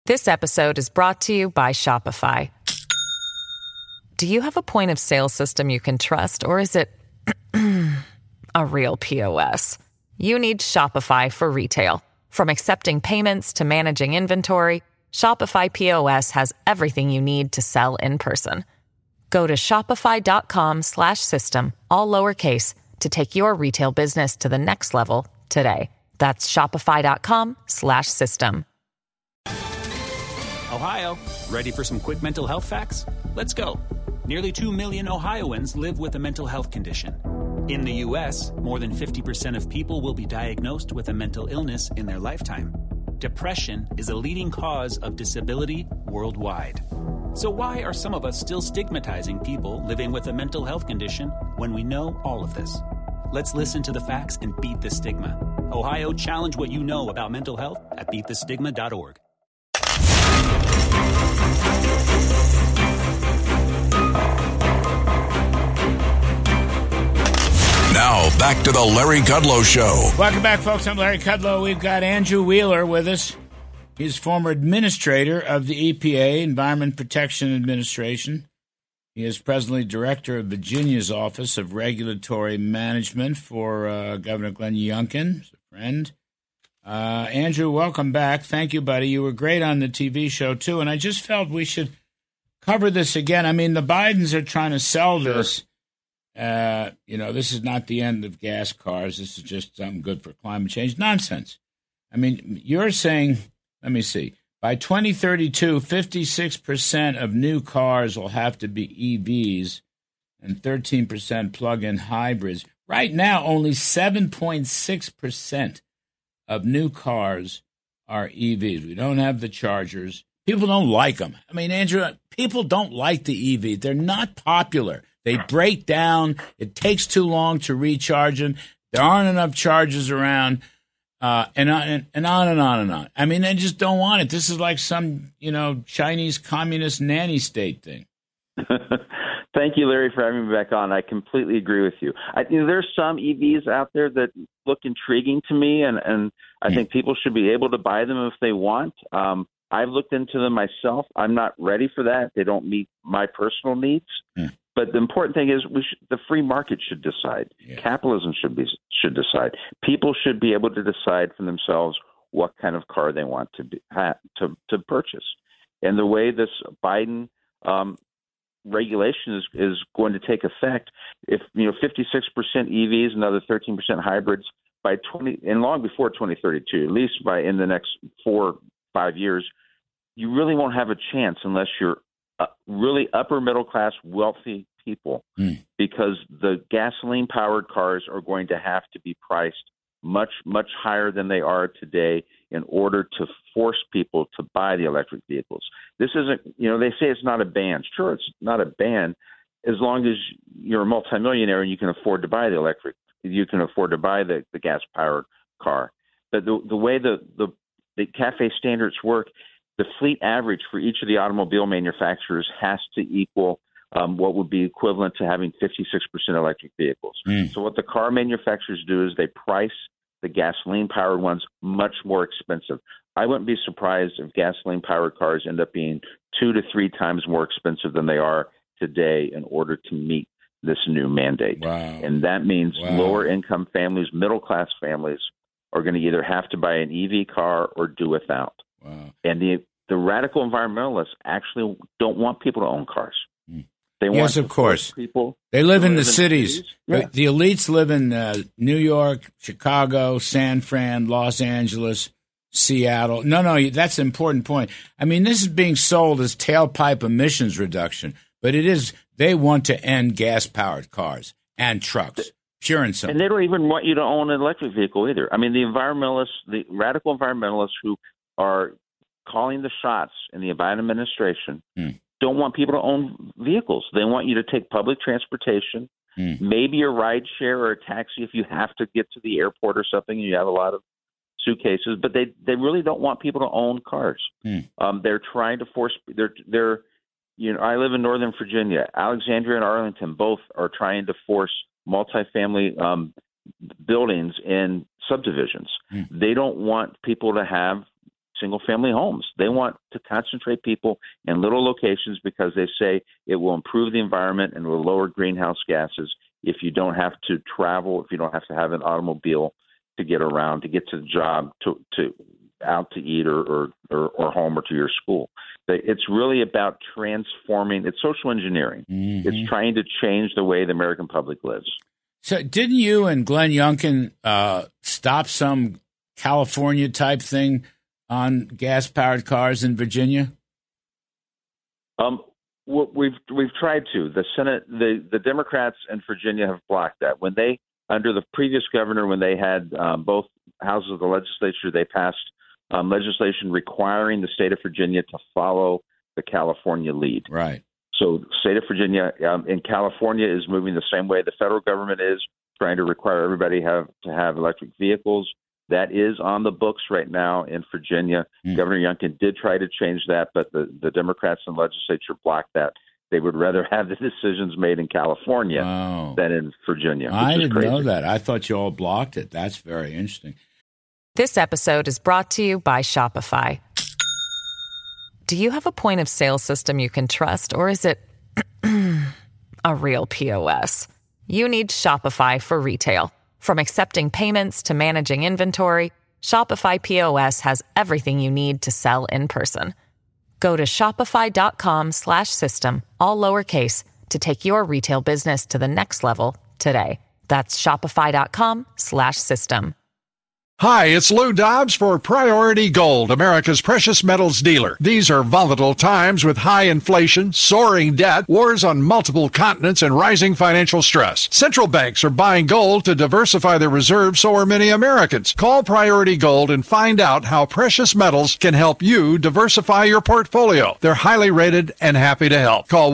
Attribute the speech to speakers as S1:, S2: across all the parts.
S1: This episode is brought to you by Shopify. Do you have a point of sale system you can trust, or is it a real POS? You need Shopify for retail. From accepting payments to managing inventory, Shopify POS has everything you need to sell in person. Go to shopify.com/system, all lowercase, to take your retail business to the next level today. That's shopify.com/system.
S2: Ohio, ready for some quick mental health facts? Let's go. Nearly 2 million Ohioans live with a mental health condition. In the U.S., more than 50% of people will be diagnosed with a mental illness in their lifetime. Depression is a leading cause of disability worldwide. So why are some of us still stigmatizing people living with a mental health condition when we know all of this? Let's listen to the facts and beat the stigma. Ohio, challenge what you know about mental health at beatthestigma.org.
S3: Now, back to the Larry Kudlow Show.
S4: Welcome back, folks. I'm Larry Kudlow. We've got Andrew Wheeler with us. He's former administrator of the EPA, Environment Protection Administration. He is presently director of Virginia's Office of Regulatory Management for Governor Glenn Youngkin. He's a friend. Andrew, welcome back. Thank you, buddy. You were great on the TV show, too, and I just felt we should cover this again. I mean, the Bidens are trying to sell this. This is not the end of gas cars. This is just something good for climate change. Nonsense. I mean, you're saying, let me see, by 2032, 56% of new cars will have to be EVs and 13% plug-in hybrids. Right now, only 7.6% of new cars are EVs. We don't have the chargers. People don't like them. I mean, Andrew, people don't like the EV. They're not popular. They break down. It takes too long to recharge them. There aren't enough chargers around, and on and on and on and on. I mean, they just don't want it. This is like some, Chinese communist nanny state thing.
S5: Thank you, Larry, for having me back on. I completely agree with you. There's some EVs out there that look intriguing to me, and I think people should be able to buy them if they want. I've looked into them myself. I'm not ready for that. They don't meet my personal needs. But the important thing is the free market should decide. Yeah. Capitalism should decide. People should be able to decide for themselves what kind of car they want to purchase. And the way this Biden regulation is going to take effect, if 56% EVs, another 13% hybrids by and long before 2032, at least in the next 4 or 5 years, you really won't have a chance unless you're really upper middle class, wealthy people, because the gasoline powered cars are going to have to be priced much, much higher than they are today in order to force people to buy the electric vehicles. This isn't, they say it's not a ban. Sure, it's not a ban as long as you're a multimillionaire and you can afford to buy the electric. You can afford to buy the gas powered car. But the way the CAFE standards work, the fleet average for each of the automobile manufacturers has to equal what would be equivalent to having 56% electric vehicles. So what the car manufacturers do is they price the gasoline-powered ones much more expensive. I wouldn't be surprised if gasoline-powered cars end up being 2 to 3 times more expensive than they are today in order to meet this new mandate.
S4: Wow.
S5: And that means lower-income families, middle-class families are going to either have to buy an EV car or do without.
S4: Wow.
S5: And the radical environmentalists actually don't want people to own cars. They
S4: yes,
S5: want
S4: of course.
S5: People.
S4: They live in the cities.
S5: Yeah.
S4: The elites live in New York, Chicago, San Fran, Los Angeles, Seattle. No, that's an important point. I mean, this is being sold as tailpipe emissions reduction, but it is. They want to end gas-powered cars and trucks. Pure and simple.
S5: And they don't even want you to own an electric vehicle either. I mean, the radical environmentalists who are calling the shots in the Biden administration don't want people to own vehicles. They want you to take public transportation, maybe a ride share or a taxi if you have to get to the airport or something and you have a lot of suitcases. But they really don't want people to own cars. They're trying to force I live in Northern Virginia. Alexandria and Arlington both are trying to force multifamily buildings in subdivisions. They don't want people to have single-family homes. They want to concentrate people in little locations because they say it will improve the environment and will lower greenhouse gases if you don't have to travel, if you don't have to have an automobile to get around, to get to the job, to out to eat or home or to your school. It's really about transforming. It's social engineering. Mm-hmm. It's trying to change the way the American public lives.
S4: So didn't you and Glenn Youngkin stop some California-type thing on gas-powered cars in Virginia?
S5: We've tried to. The Senate, the Democrats in Virginia have blocked that. When they, under the previous governor, when they had both houses of the legislature, they passed legislation requiring the state of Virginia to follow the California lead.
S4: Right.
S5: So the state of Virginia in California is moving the same way the federal government is, trying to require everybody to have electric vehicles. That is on the books right now in Virginia. Governor Youngkin did try to change that, but the Democrats in the legislature blocked that. They would rather have the decisions made in California than in Virginia.
S4: I didn't know that. I thought you all blocked it. That's very interesting.
S1: This episode is brought to you by Shopify. Do you have a point of sale system you can trust, or is it a real POS? You need Shopify for retail. From accepting payments to managing inventory, Shopify POS has everything you need to sell in person. Go to shopify.com/system, all lowercase, to take your retail business to the next level today. That's shopify.com/system.
S6: Hi, it's Lou Dobbs for Priority Gold, America's precious metals dealer. These are volatile times with high inflation, soaring debt, wars on multiple continents, and rising financial stress. Central banks are buying gold to diversify their reserves, so are many Americans. Call Priority Gold and find out how precious metals can help you diversify your portfolio. They're highly rated and happy to help. Call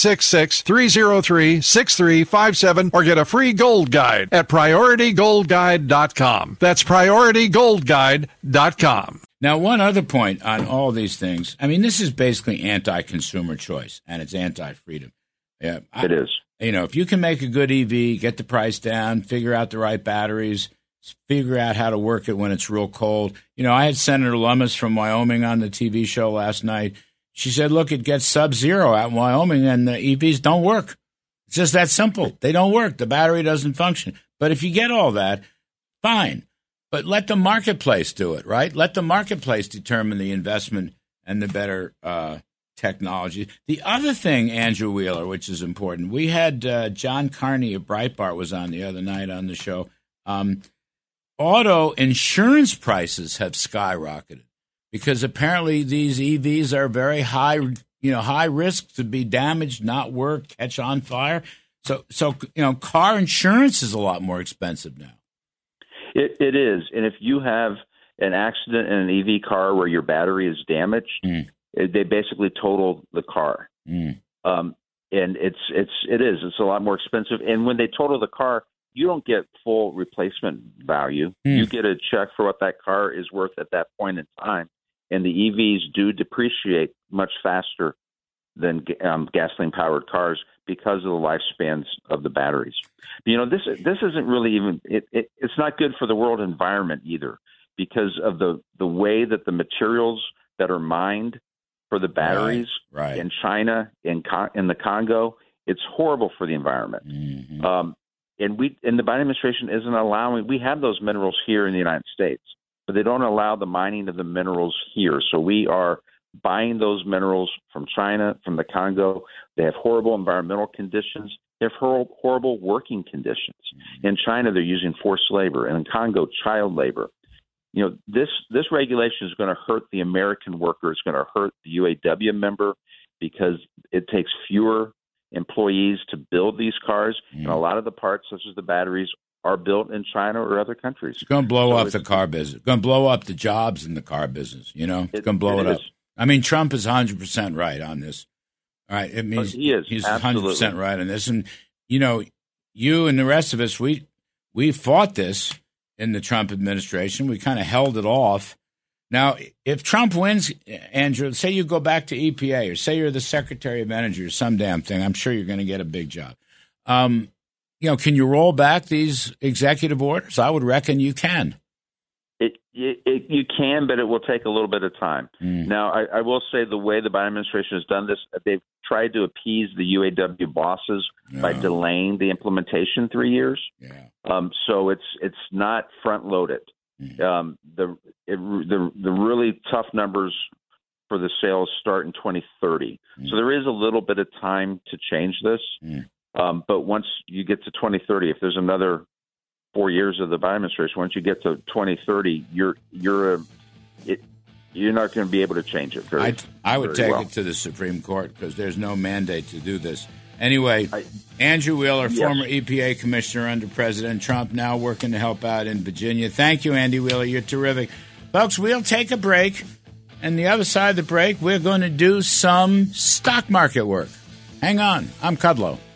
S6: 1-866-303-6357 or get a free gold guide at PriorityGoldGuide.com. That's PriorityGoldGuide.com.
S4: Now, one other point on all these things. I mean, this is basically anti-consumer choice, and it's anti-freedom. Yeah,
S5: it is.
S4: You know, if you can make a good EV, get the price down, figure out the right batteries, figure out how to work it when it's real cold. You know, I had Senator Lummis from Wyoming on the TV show last night. She said, look, it gets sub-zero out in Wyoming, and the EVs don't work. It's just that simple. They don't work. The battery doesn't function. But if you get all that, fine. But let the marketplace do it, right? Let the marketplace determine the investment and the better technology. The other thing, Andrew Wheeler, which is important, we had John Carney of Breitbart was on the other night on the show. Auto insurance prices have skyrocketed because apparently these EVs are very high, high risk to be damaged, not work, catch on fire. So car insurance is a lot more expensive now.
S5: It is. And if you have an accident in an EV car where your battery is damaged, they basically total the car. And it is a lot more expensive. And when they total the car, you don't get full replacement value. You get a check for what that car is worth at that point in time. And the EVs do depreciate much faster than gasoline-powered cars because of the lifespans of the batteries. This isn't really even it's not good for the world environment either because of the way that the materials that are mined for the batteries in China, in the Congo, it's horrible for the environment. And the Biden administration isn't allowing. We have those minerals here in the United States, but they don't allow the mining of the minerals here. So we are buying those minerals from China, from the Congo. They have horrible environmental conditions. They have horrible working conditions. In China, they're using forced labor, and in Congo, child labor. This regulation is going to hurt the American worker. It's going to hurt the UAW member because it takes fewer employees to build these cars, and a lot of the parts, such as the batteries, are built in China or other countries.
S4: It's going to blow up the car business. It's going to blow up the jobs in the car business. It's going to blow it up. I mean, Trump is 100% right on this. All right, it means
S5: he is.
S4: He's
S5: Absolutely.
S4: 100% right on this. And you and the rest of us, we fought this in the Trump administration. We kind of held it off. Now, if Trump wins, Andrew, say you go back to EPA, or say you're the Secretary of Energy or some damn thing, I'm sure you're going to get a big job. Can you roll back these executive orders? I would reckon you can.
S5: You can, but it will take a little bit of time. Now, I will say the way the Biden administration has done this, they've tried to appease the UAW bosses by delaying the implementation 3 years. So it's not front loaded. The really tough numbers for the sales start in 2030. So there is a little bit of time to change this. But once you get to 2030, if there's another 4 years of the Biden administration, once you get to 2030, you're not going to be able to change it.
S4: I would take it to the Supreme Court because there's no mandate to do this. Anyway, Andrew Wheeler, former EPA commissioner under President Trump, now working to help out in Virginia. Thank you, Andy Wheeler. You're terrific. Folks, we'll take a break. And the other side of the break, we're going to do some stock market work. Hang on. I'm Kudlow.